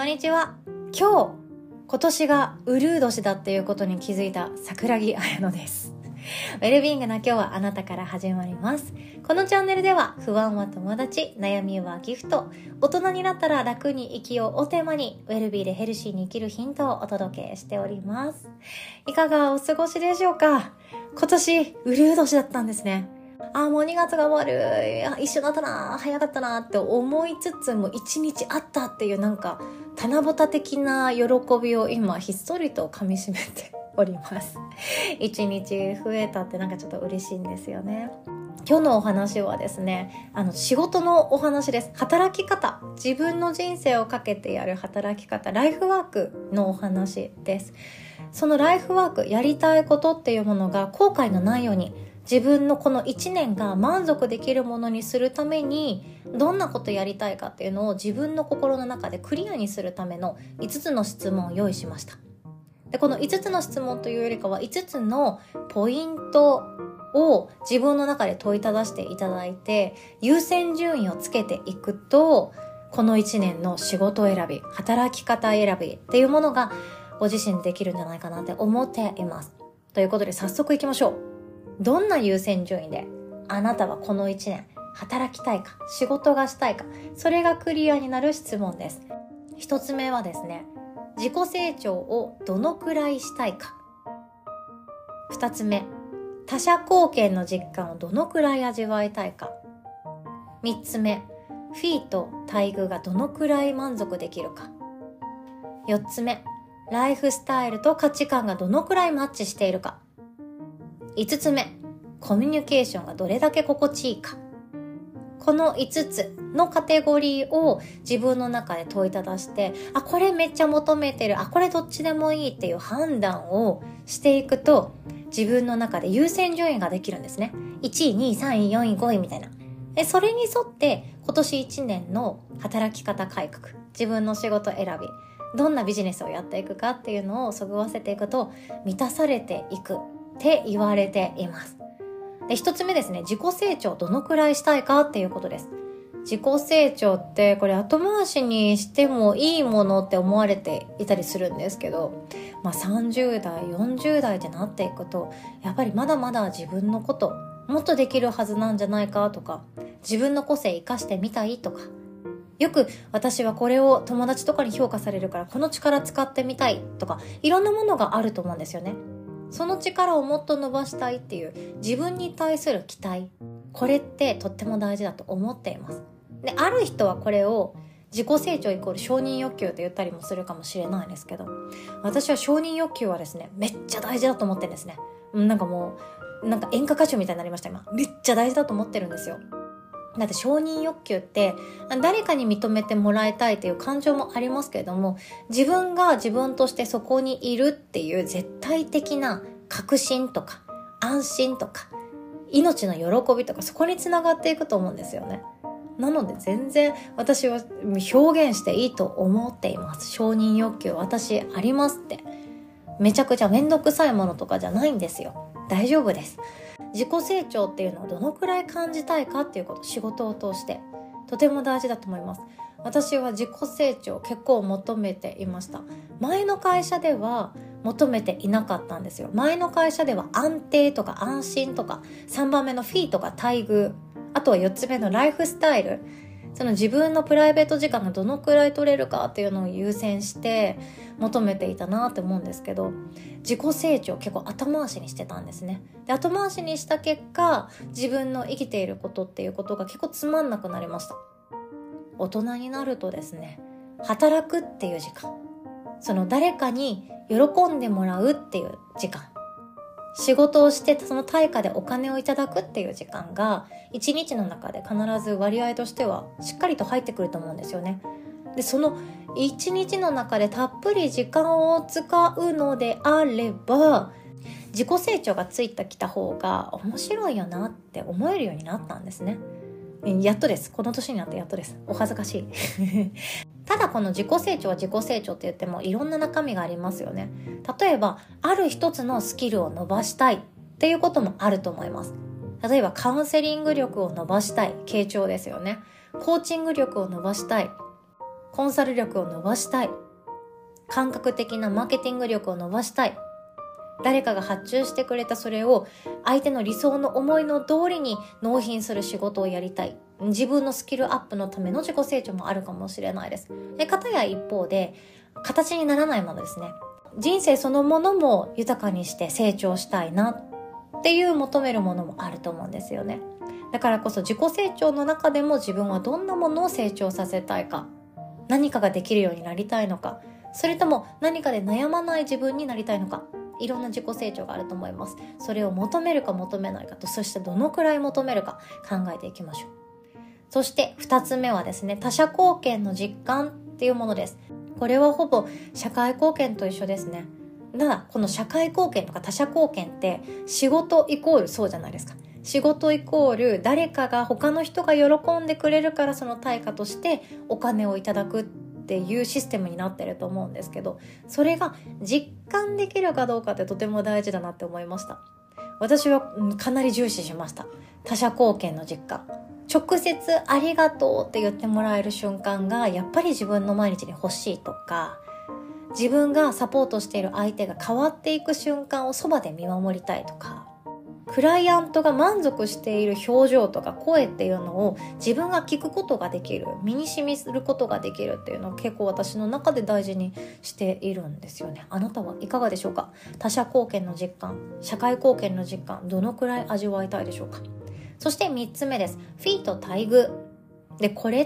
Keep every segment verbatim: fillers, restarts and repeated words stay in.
こんにちは。今日、今年がうるう年だっていうことに気づいた桜木彩乃です。ウェルビーイングな今日はあなたから始まります。このチャンネルでは不安は友達、悩みはギフト、大人になったら楽に生きようをテーマにウェルビーでヘルシーに生きるヒントをお届けしております。いかがお過ごしでしょうか？今年うるう年だったんですね。あーもうにがつが終わる、あ一緒だったな、早かったなって思いつつもいちにちあったっていうなんか七夕的な喜びを今ひっそりと噛み締めております。いちにち増えたってなんかちょっと嬉しいんですよね。今日のお話はですね、あの仕事のお話です。働き方、自分の人生をかけてやる働き方、ライフワークのお話です。そのライフワーク、やりたいことっていうものが後悔のないように、自分のこのいちねんが満足できるものにするためにどんなことやりたいかっていうのを自分の心の中でクリアにするためのいつつの質問を用意しました。でこのいつつの質問というよりかはいつつのポイントを自分の中で問いただしていただいて優先順位をつけていくとこのいちねんの仕事選び、働き方選びっていうものがご自身でできるんじゃないかなって思っています。ということで早速いきましょう。どんな優先順位であなたはこのいちねん働きたいか、仕事がしたいか、それがクリアになる質問です。一つ目はですね、自己成長をどのくらいしたいか。二つ目、他者貢献の実感をどのくらい味わいたいか。三つ目、フィーと待遇がどのくらい満足できるか。四つ目、ライフスタイルと価値観がどのくらいマッチしているか。五つ目、コミュニケーションがどれだけ心地いいか。このいつつのカテゴリーを自分の中で問いただして、あ、これめっちゃ求めてる、あ、これどっちでもいいっていう判断をしていくと、自分の中で優先順位ができるんですね。いちい、にい、さんい、よんい、ごいみたいな。でそれに沿って今年いちねんの働き方改革、自分の仕事選び、どんなビジネスをやっていくかっていうのをそぐわせていくと満たされていくって言われています。で、一つ目ですね、自己成長どのくらいしたいかっていうことです。自己成長ってこれ後回しにしてもいいものって思われていたりするんですけど、まあさんじゅうだい、よんじゅうだいってなっていくと、やっぱりまだまだ自分のこともっとできるはずなんじゃないかとか、自分の個性生かしてみたいとか、よく私はこれを友達とかに評価されるからこの力使ってみたいとか、いろんなものがあると思うんですよね。その力をもっと伸ばしたいっていう自分に対する期待、これってとっても大事だと思っています。で、ある人はこれを自己成長イコール承認欲求って言ったりもするかもしれないんですけど、私は承認欲求はですね、めっちゃ大事だと思ってるんですね。なんかもうなんか演歌歌手みたいになりました。今めっちゃ大事だと思ってるんですよ。だって承認欲求って誰かに認めてもらいたいという感情もありますけれども、自分が自分としてそこにいるっていう絶対的な確信とか安心とか命の喜びとか、そこにつながっていくと思うんですよね。なので全然私は表現していいと思っています。承認欲求私ありますって。めちゃくちゃめんどくさいものとかじゃないんですよ。大丈夫です。自己成長っていうのをどのくらい感じたいかっていうこと、仕事を通してとても大事だと思います。私は自己成長結構求めていました。前の会社では求めていなかったんですよ。前の会社では安定とか安心とか、さんばんめのフィーとか待遇、あとはよっつめのライフスタイル、その自分のプライベート時間がどのくらい取れるかっていうのを優先して求めていたなって思うんですけど、自己成長結構後回しにしてたんですね。で、後回しにした結果、自分の生きていることっていうことが結構つまんなくなりました。大人になるとですね、働くっていう時間、その誰かに喜んでもらうっていう時間、仕事をしてその対価でお金をいただくっていう時間が一日の中で必ず割合としてはしっかりと入ってくると思うんですよね。で、その一日の中でたっぷり時間を使うのであれば、自己成長がついてきた方が面白いよなって思えるようになったんですね。やっとです。この年になってやっとです。お恥ずかしい。ただこの自己成長は自己成長って言ってもいろんな中身がありますよね。例えばある一つのスキルを伸ばしたいっていうこともあると思います。例えばカウンセリング力を伸ばしたい、傾聴ですよね。コーチング力を伸ばしたい、 コンサル力を伸ばしたい、感覚的なマーケティング力を伸ばしたい、誰かが発注してくれたそれを相手の理想の思いの通りに納品する仕事をやりたい、自分のスキルアップのための自己成長もあるかもしれないです。で、片や一方で形にならないものですね。人生そのものも豊かにして成長したいなっていう求めるものもあると思うんですよね。だからこそ自己成長の中でも自分はどんなものを成長させたいか、何かができるようになりたいのか、それとも何かで悩まない自分になりたいのか、いろんな自己成長があると思います。それを求めるか求めないかと、そしてどのくらい求めるか考えていきましょう。そして二つ目はですね、他者貢献の実感っていうものです。これはほぼ社会貢献と一緒ですね。ただこの社会貢献とか他者貢献って仕事イコールそうじゃないですか。仕事イコール誰かが他の人が喜んでくれるからその対価としてお金をいただくっていうシステムになってると思うんですけど、それが実感できるかどうかってとても大事だなって思いました。私はかなり重視しました。他者貢献の実感。直接ありがとうって言ってもらえる瞬間がやっぱり自分の毎日に欲しいとか、自分がサポートしている相手が変わっていく瞬間をそばで見守りたいとか、クライアントが満足している表情とか声っていうのを自分が聞くことができる、身に染みすることができるっていうのを結構私の中で大事にしているんですよね。あなたはいかがでしょうか？他者貢献の実感、社会貢献の実感、どのくらい味わいたいでしょうか？そしてみっつめです。フィーと待遇。で、これって、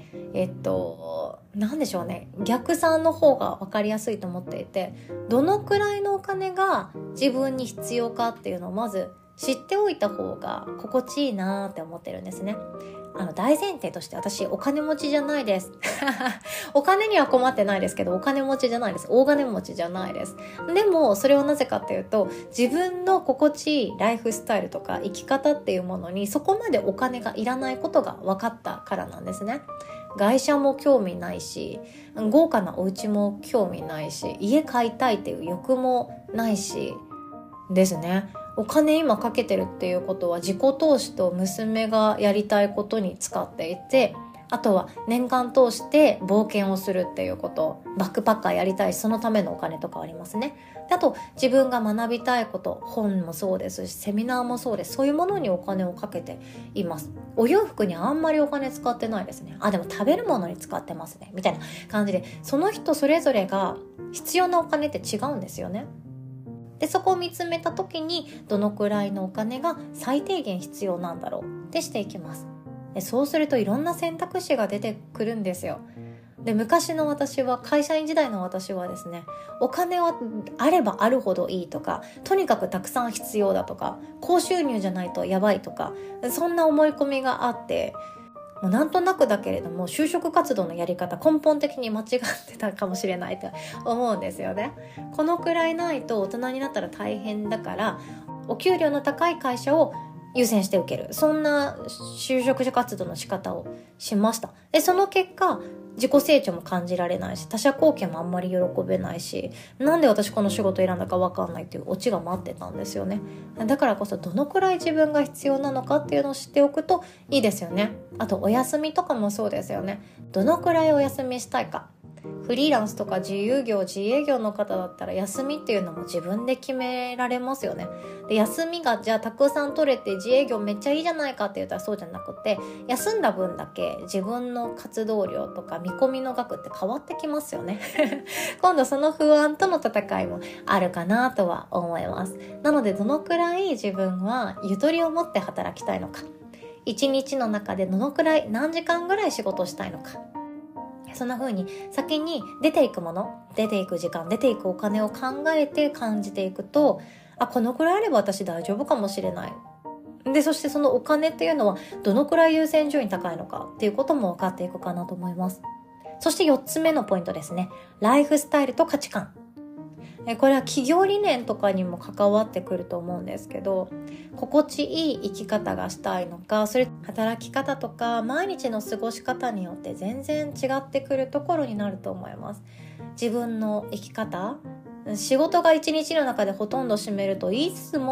えっと、なんでしょうね。逆算の方が分かりやすいと思っていて、どのくらいのお金が自分に必要かっていうのをまず知っておいた方が心地いいなって思ってるんですね。あの大前提として私お金持ちじゃないですお金には困ってないですけどお金持ちじゃないです。大金持ちじゃないです。でもそれはなぜかっていうと、自分の心地いいライフスタイルとか生き方っていうものにそこまでお金がいらないことが分かったからなんですね。外車も興味ないし、豪華なお家も興味ないし、家買いたいっていう欲もないしですね。お金今かけてるっていうことは自己投資と娘がやりたいことに使っていて、あとは年間通して冒険をするっていうこと、バックパッカーやりたいしそのためのお金とかありますね。であと自分が学びたいこと、本もそうですしセミナーもそうです。そういうものにお金をかけています。お洋服にあんまりお金使ってないですね。あ、でも食べるものに使ってますねみたいな感じで、その人それぞれが必要なお金って違うんですよね。でそこを見つめた時にどのくらいのお金が最低限必要なんだろうってしていきます。でそうするといろんな選択肢が出てくるんですよ。で昔の私は、会社員時代の私はですね、お金はあればあるほどいいとか、とにかくたくさん必要だとか、高収入じゃないとやばいとか、そんな思い込みがあって、もうなんとなくだけれども就職活動のやり方根本的に間違ってたかもしれないと思うんですよね。このくらいないと大人になったら大変だから、お給料の高い会社を優先して受ける、そんな就職活動の仕方をしました。でその結果自己成長も感じられないし、他者貢献もあんまり喜べないし、なんで私この仕事選んだか分かんないっていうオチが待ってたんですよね。だからこそどのくらい自分が必要なのかっていうのを知っておくといいですよね。あとお休みとかもそうですよね。どのくらいお休みしたいか。フリーランスとか自由業自営業の方だったら休みっていうのも自分で決められますよね。で休みがじゃあたくさん取れて自営業めっちゃいいじゃないかって言ったらそうじゃなくて、休んだ分だけ自分の活動量とか見込みの額って変わってきますよね今度その不安との戦いもあるかなとは思います。なのでどのくらい自分はゆとりを持って働きたいのか、一日の中でどのくらい何時間ぐらい仕事したいのか、そんな風に先に出ていくもの、出ていく時間、出ていくお金を考えて感じていくと、あ、このくらいあれば私大丈夫かもしれない。で、そしてそのお金っていうのはどのくらい優先順位高いのかっていうことも分かっていくかなと思います。そしてよっつめのポイントですね。ライフスタイルと価値観。これは企業理念とかにも関わってくると思うんですけど、心地いい生き方がしたいのか、それ働き方とか毎日の過ごし方によって全然違ってくるところになると思います。自分の生き方、仕事が一日の中でほとんど占めると言いつつも、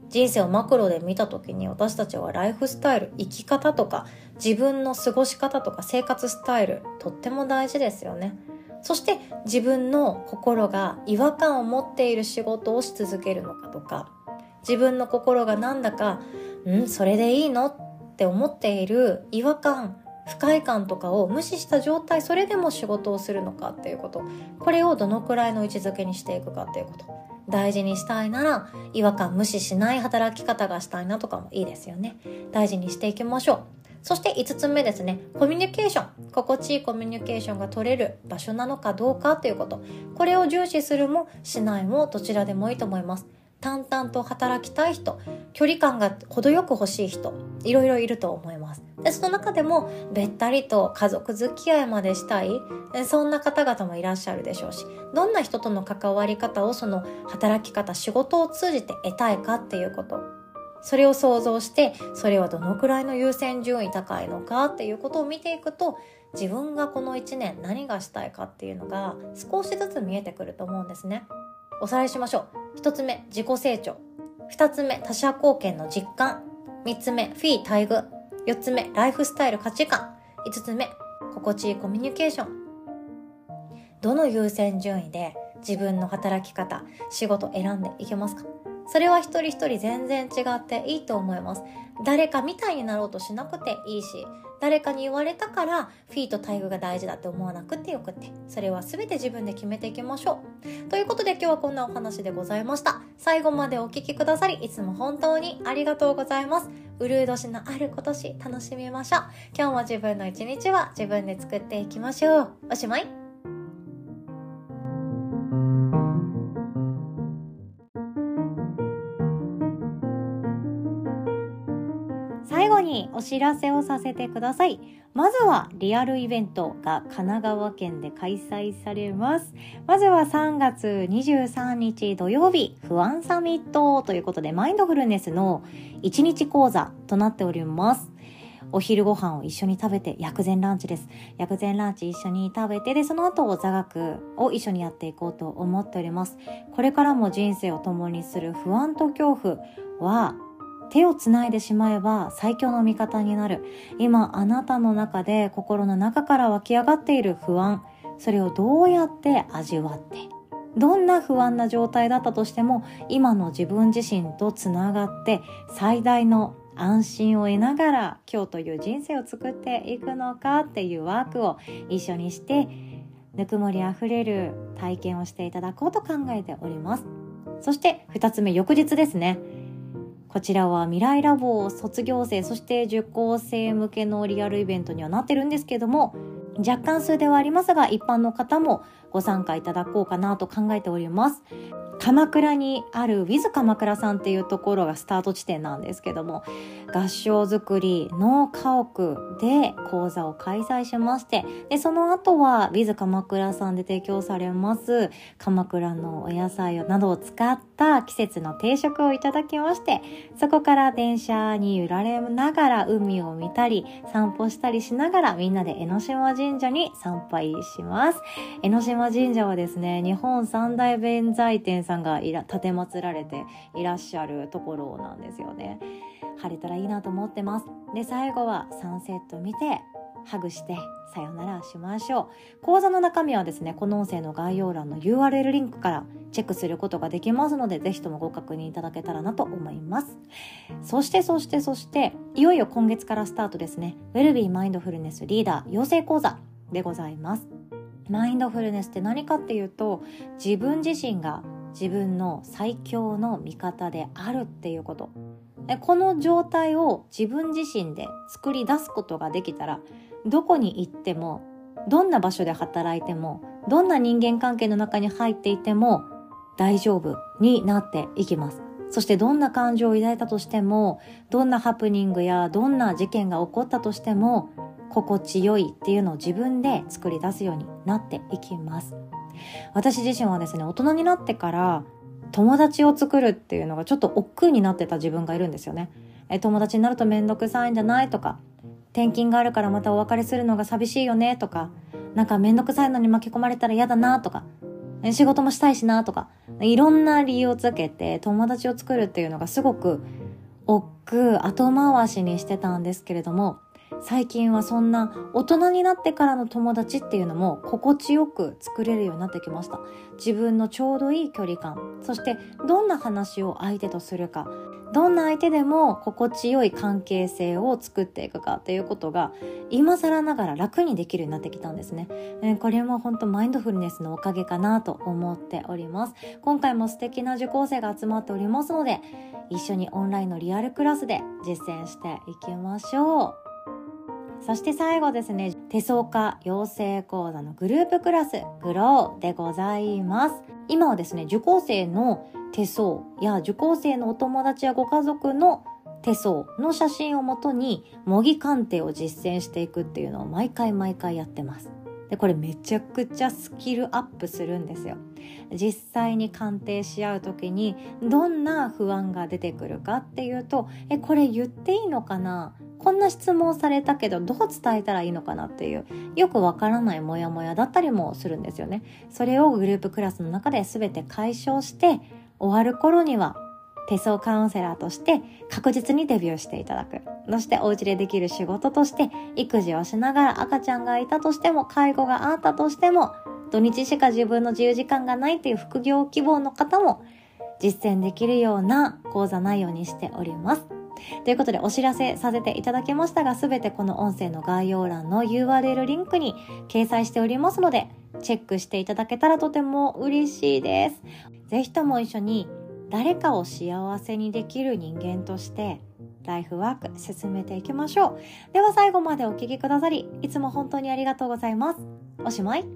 人生をマクロで見た時に、私たちはライフスタイル、生き方とか自分の過ごし方とか生活スタイル、とっても大事ですよね。そして自分の心が違和感を持っている仕事をし続けるのかとか、自分の心がなんだかんそれでいいのって思っている違和感、不快感とかを無視した状態、それでも仕事をするのかっていうこと、これをどのくらいの位置づけにしていくかっていうこと、大事にしたいなら違和感無視しない働き方がしたいなとかもいいですよね。大事にしていきましょう。そしていつつめですね、コミュニケーション、心地いいコミュニケーションが取れる場所なのかどうかということ、これを重視するもしないもどちらでもいいと思います。淡々と働きたい人、距離感が程よく欲しい人、いろいろいると思います。でその中でもべったりと家族付き合いまでしたい、そんな方々もいらっしゃるでしょうし、どんな人との関わり方をその働き方、仕事を通じて得たいかっていうこと、それを想像して、それはどのくらいの優先順位高いのかっていうことを見ていくと、自分がこのいちねん何がしたいかっていうのが少しずつ見えてくると思うんですね。おさらいしましょう。ひとつめ、自己成長。ふたつめ、他者貢献の実感。みっつめ、フィー待遇。よっつめ、ライフスタイル価値観。いつつめ、心地いいコミュニケーション。どの優先順位で自分の働き方、仕事選んでいけますか？それは一人一人全然違っていいと思います。誰かみたいになろうとしなくていいし、誰かに言われたからフィーと待遇が大事だって思わなくてよくって、それは全て自分で決めていきましょう。ということで今日はこんなお話でございました。最後までお聞きくださりいつも本当にありがとうございます。うるう年のある今年楽しみましょう。今日も自分の一日は自分で作っていきましょう。おしまい。最後にお知らせをさせてください。まずはリアルイベントが神奈川県で開催されます。まずはさんがつにじゅうさんにち土曜日、不安サミットということで、マインドフルネスのいちにち講座となっております。お昼ご飯を一緒に食べて、薬膳ランチです。薬膳ランチ一緒に食べて、で、その後座学を一緒にやっていこうと思っております。これからも人生を共にする不安と恐怖は、手をつないでしまえば最強の味方になる。今あなたの中で心の中から湧き上がっている不安、それをどうやって味わって、どんな不安な状態だったとしても今の自分自身とつながって最大の安心を得ながら今日という人生を作っていくのかっていうワークを一緒にして、ぬくもりあふれる体験をしていただこうと考えております。そしてふたつめ、翌日ですね。こちらは未来ラボ卒業生、そして受講生向けのリアルイベントにはなってるんですけども、若干数ではありますが一般の方もご参加いただこうかなと考えております。鎌倉にある With 鎌倉さんっていうところがスタート地点なんですけども、合掌造りの家屋で講座を開催しまして、でその後は With 鎌倉さんで提供されます鎌倉のお野菜などを使った季節の定食をいただきまして、そこから電車に揺られながら海を見たり散歩したりしながらみんなで江ノ島神社に参拝します。江ノ島神社はですね、日本三大弁財天さんがいら立て祀られていらっしゃるところなんですよね。晴れたらいいなと思ってます。で、最後はサンセット見てハグしてさよならしましょう。講座の中身はですね、この音声の概要欄の ユーアールエル リンクからチェックすることができますので、ぜひともご確認いただけたらなと思います。そしてそしてそしていよいよ今月からスタートですね。ウェルビーマインドフルネスリーダー養成講座でございます。マインドフルネスって何かっていうと、自分自身が自分の最強の味方であるっていうこと。この状態を自分自身で作り出すことができたら、どこに行っても、どんな場所で働いても、どんな人間関係の中に入っていても大丈夫になっていきます。そしてどんな感情を抱いたとしても、どんなハプニングやどんな事件が起こったとしても、心地よいっていうのを自分で作り出すようになっていきます。私自身はですね、大人になってから友達を作るっていうのがちょっと億劫になってた自分がいるんですよね。え友達になるとめんどくさいんじゃないとか、転勤があるからまたお別れするのが寂しいよねとか、なんかめんどくさいのに巻き込まれたら嫌だなとか、 仕事もしたいしなとか、いろんな理由をつけて友達を作るっていうのがすごく億劫後回しにしてたんですけれども、最近はそんな大人になってからの友達っていうのも心地よく作れるようになってきました。自分のちょうどいい距離感、そしてどんな話を相手とするか、どんな相手でも心地よい関係性を作っていくかっていうことが今更ながら楽にできるようになってきたんですね。えー、これも本当マインドフルネスのおかげかなと思っております。今回も素敵な受講生が集まっておりますので、一緒にオンラインのリアルクラスで実践していきましょう。そして最後ですね、手相家養成講座のグループクラスグローでございます。今はですね、受講生の手相や受講生のお友達やご家族の手相の写真をもとに模擬鑑定を実践していくっていうのを毎回毎回やってます。で、これめちゃくちゃスキルアップするんですよ。実際に鑑定し合う時にどんな不安が出てくるかっていうと、え、これ言っていいのかな？こんな質問されたけどどう伝えたらいいのかなっていうよくわからないモヤモヤだったりもするんですよね。それをグループクラスの中で全て解消して終わる頃には手相カウンセラーとして確実にデビューしていただく。そしてお家でできる仕事として育児をしながら赤ちゃんがいたとしても介護があったとしても土日しか自分の自由時間がないっていう副業希望の方も実践できるような講座内容にしております。ということでお知らせさせていただきましたが、すべてこの音声の概要欄の ユーアールエル リンクに掲載しておりますのでチェックしていただけたらとても嬉しいです。ぜひとも一緒に誰かを幸せにできる人間としてライフワーク進めていきましょう。では最後までお聞きくださりいつも本当にありがとうございます。おしまい。